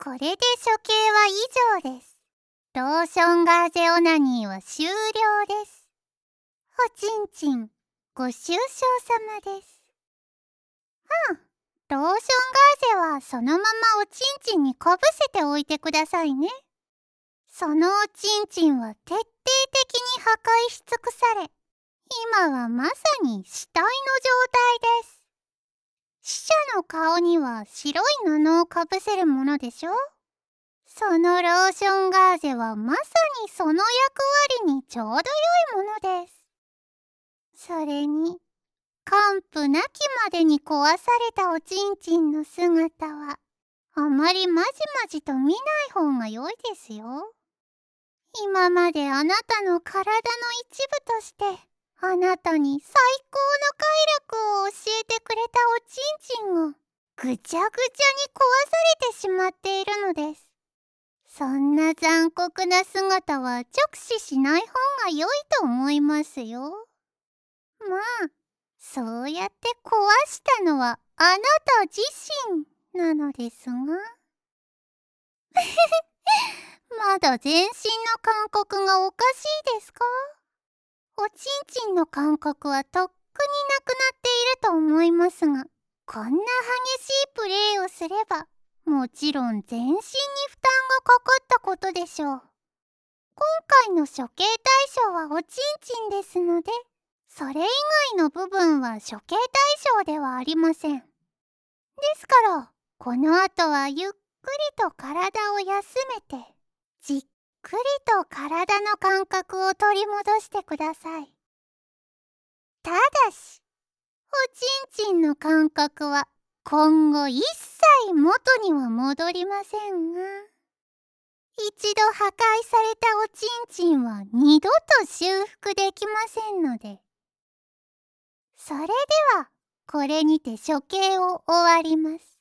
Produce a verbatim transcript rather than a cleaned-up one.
これで処刑は以上です。ローションガーゼオナニーは終了です。おちんちん、ご愁傷様です。うん、ローションガーゼはそのままおちんちんにかぶせておいてくださいね。そのおちんちんは徹底的に破壊し尽くされ、今はまさに死体の状態です。死者の顔には白い布をかぶせるものでしょ。そのローションガーゼはまさにその役割にちょうど良いものです。それに、完膚なきまでに壊されたおちんちんの姿は、あまりまじまじと見ない方が良いですよ。今まであなたの体の一部として、あなたに最高の快楽を教えてくれたおちんちんが、ぐちゃぐちゃに壊されてしまっているのです。そんな残酷な姿は直視しない方が良いと思いますよ。まあ、そうやって壊したのはあなた自身なのですが。まだ全身の感覚がおかしいですか？おちんちんの感覚はとっくになくなっていると思いますが、こんな激しいプレーをすれば、もちろん全身に負担がかかったことでしょう。今回の処刑対象はおちんちんですので、それ以外の部分は処刑対象ではありません。ですから、この後はゆっくりと体を休めて、じっくりと体の感覚を取り戻してください。ただし、おちんちんの感覚は今後一切元には戻りませんが、一度破壊されたおちんちんは二度と修復できませんので。それでは、これにて処刑を終わります。